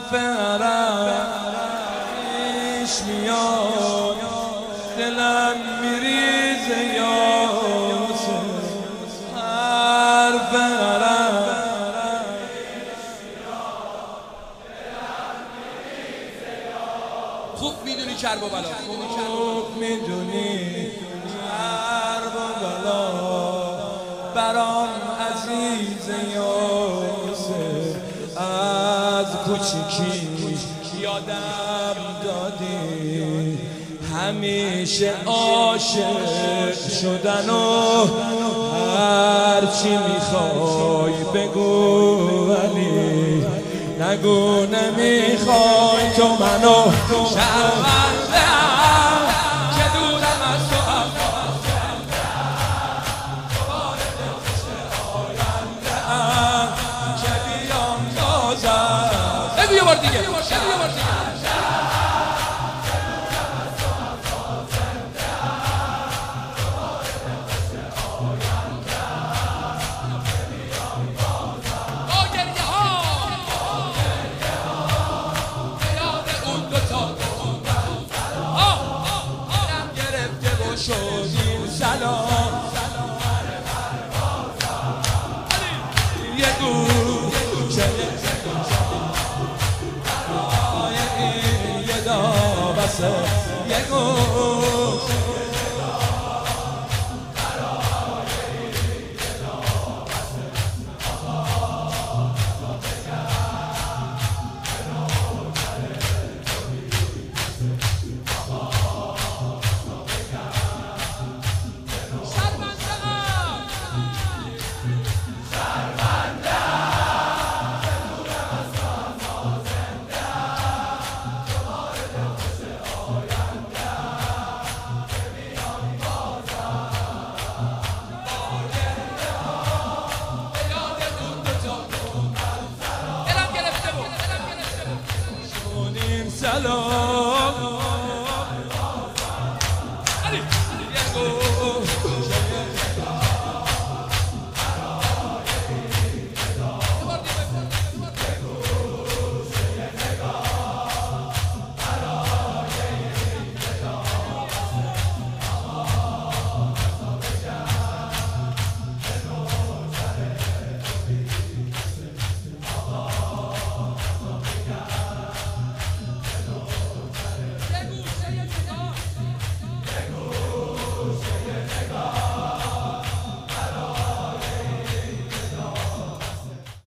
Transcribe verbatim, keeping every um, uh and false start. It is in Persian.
عرقش میاد دلم میریزه یاسر حرف خوب میدونی کرب و بلا خوب میدونی کرب و بلا برام عزیز یاسر از کوچیکی یادم دادی همیشه عاشق شدن و هرچی میخوای بگو ولی نگو نمیخوای تو منو شرمندم که دورم از تو افغان آینده‌ام که بیام تازم بگو یه بار دیگه بگو یه بار دیگه شدیم سلام یه گوشه یه دابسه یه گوشه سلام